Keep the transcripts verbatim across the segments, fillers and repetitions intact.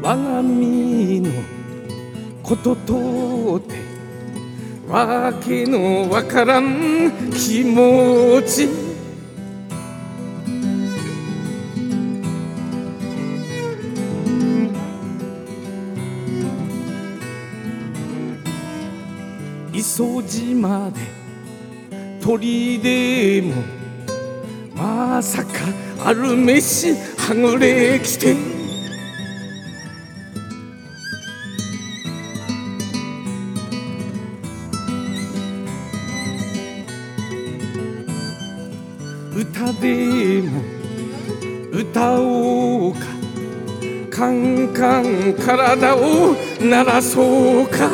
我が身のこととてわけのわからん気持ち、磯島で鳥でもまさかあるめしはぐれきて、歌でも歌おうか、カンカン体を鳴らそうか、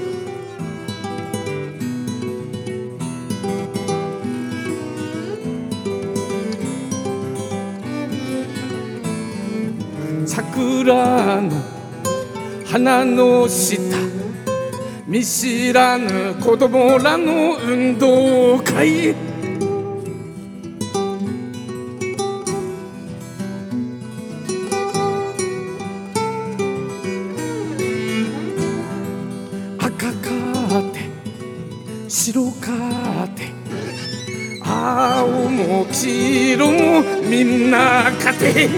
桜の花の下、見知らぬ子供らの運動会、赤かて白かて青も黄色もみんなかて、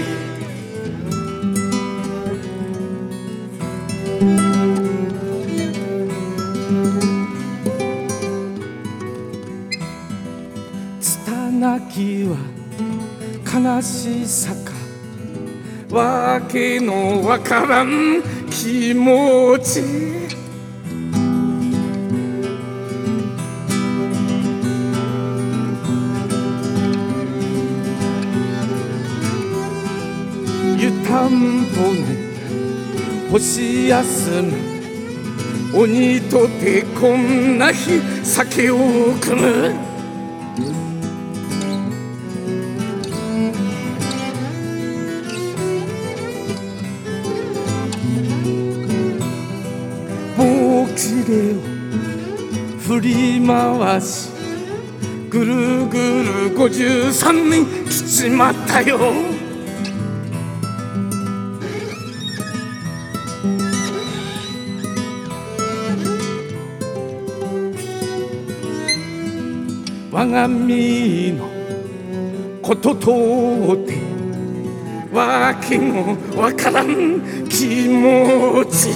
拙きは悲しさか、わけのわからん気持ち、湯たんぽの星休む鬼とてこんな日酒を汲む、棒切れを振り回しぐるぐるごじゅうさんねん来ちまったよ。我が身のこととてわけのわからん気持ち、